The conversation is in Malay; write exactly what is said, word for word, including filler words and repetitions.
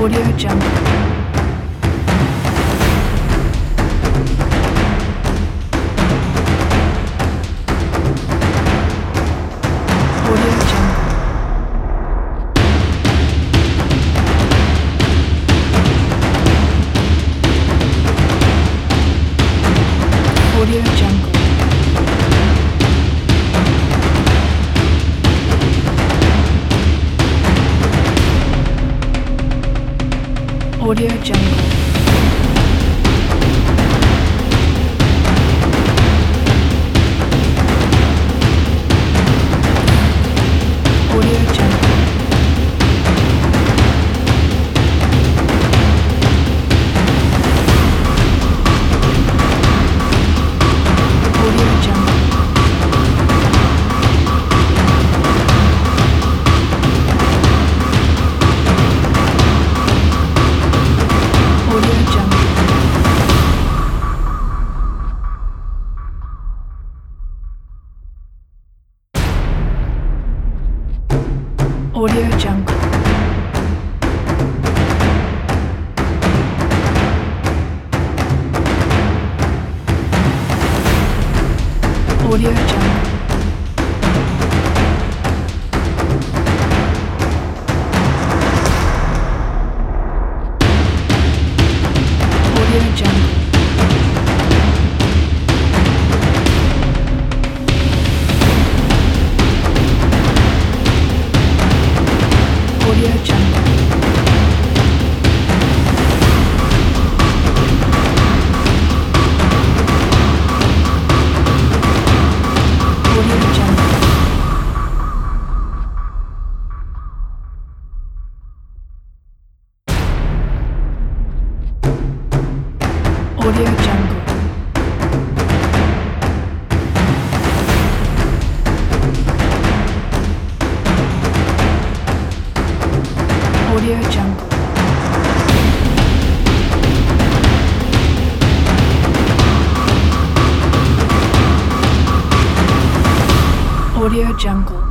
Audio Jungle. Audio Jungle. Audio Jungle. Audio Jungle. Audio Jungle. Audio Jungle. Audio Jungle. Audio Jungle. Audio Jungle. Audio Jungle. Audio Jungle. Audio Jungle. Audio Jungle. Audio Jungle. Audio Jungle.